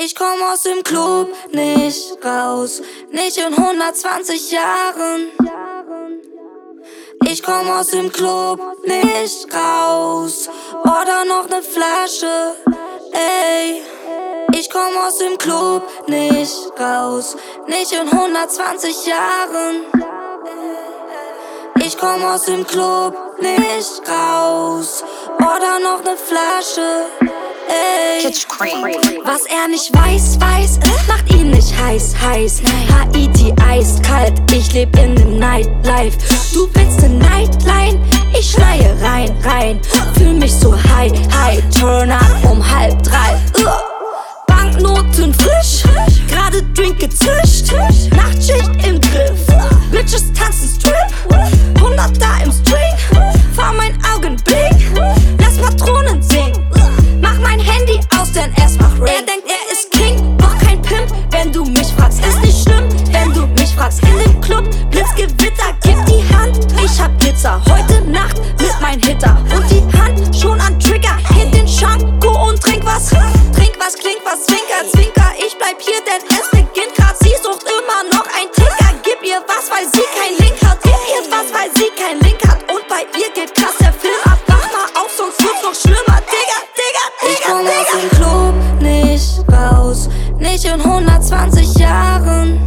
Ich komm aus dem Club nicht raus, nicht in 120 Jahren. Ich komm aus dem Club nicht raus, order noch ne Flasche, ey. Ich komm aus dem Club nicht raus, nicht in 120 Jahren. Ich komm aus dem Club nicht raus, order noch ne Flasche, ey. Was er nicht weiß, macht ihn nicht heiß. Haiti eiskalt, ich leb in nem Nightlife. Du willst ne Nightline, ich schneie rein. Fühl mich so high, turn up um 2:30. Banknoten frisch, gerade Drink gezischt. Nachtschicht im Griff, Bitches tanzen Strip. 100er im String, vor mein Augenblick. Lass Patronen singen, mach mein Handy aus, denn es macht Ring. Er denkt, er ist King, doch kein Pimp. Wenn du mich fragst, ist nicht schlimm, wenn du mich fragst. In dem Club, Blitzgewitter, gib die Hand. Ich hab Glitzer, heute Nacht mit mein Hitter. Und die Hand schon an Trigger, hit den Schanko und trink was, klingt was, Zwinker. Ich bleib hier, denn es beginnt grad. Sie sucht immer noch ein Ticker. Gib ihr was, weil sie kein Link hat. Gib ihr was, weil sie kein Link hat. Und bei ihr geht krass der Film ab. Mach mal auf, sonst wird's noch schlimmer. Digga. Ich komm aus dem Club nicht raus, nicht in 120 Jahren.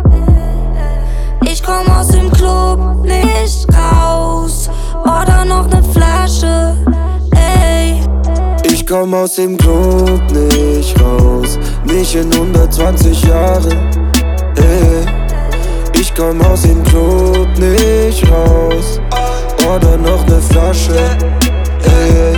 Ich komm aus dem Club nicht raus, order noch ne Flasche, ey. Ich komm aus dem Club nicht raus, nicht in 120 Jahren, ey. Ich komm aus dem Club nicht raus, order noch ne Flasche, ey.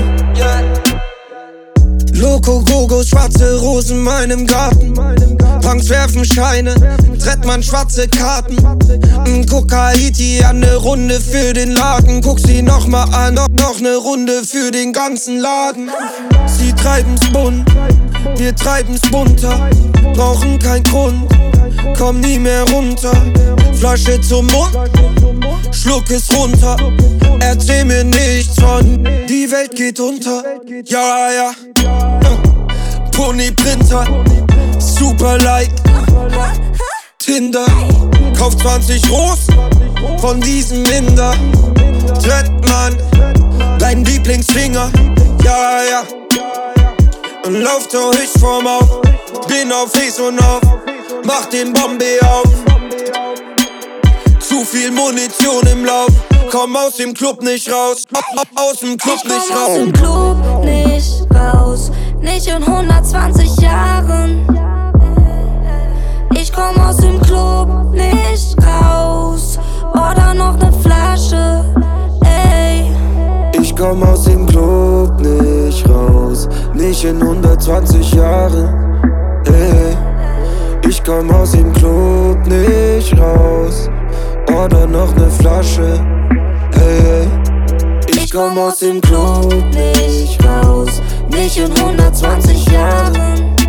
Loco, Gogo, schwarze Rosen in meinem Garten. Punks werfen Scheine, Trettmann schwarze Karten. Guck Haiti an, ne Runde für den Laden. Guck sie noch mal an, noch ne Runde für den ganzen Laden. Sie treiben's bunt, wir treiben's bunter. Brauchen keinen Grund, komm nie mehr runter. Flasche zum Mund, schluck es runter. Erzähl mir nichts von, die Welt geht unter. Ja. Pony Printer, super like Tinder. Kauf 20 Ros von diesem Inder. Trettmann, dein Lieblingsfinger. Ja. Und lauf durch vom Auf, bin auf Face und auf, mach den Bombay auf. Zu viel Munition im Lauf, komm aus dem Club nicht raus, aus dem Club nicht raus. Aus dem Club nicht raus, nicht in 120 Jahren. Ich komm aus dem Club nicht raus, order noch ne Flasche, ey. Ich komm aus dem Club nicht raus, nicht in 120 Jahren, ey. Ich komm aus dem Club nicht raus, order noch ne Flasche, ey. Ich komm aus dem Club nicht raus, nicht in 120 Jahren.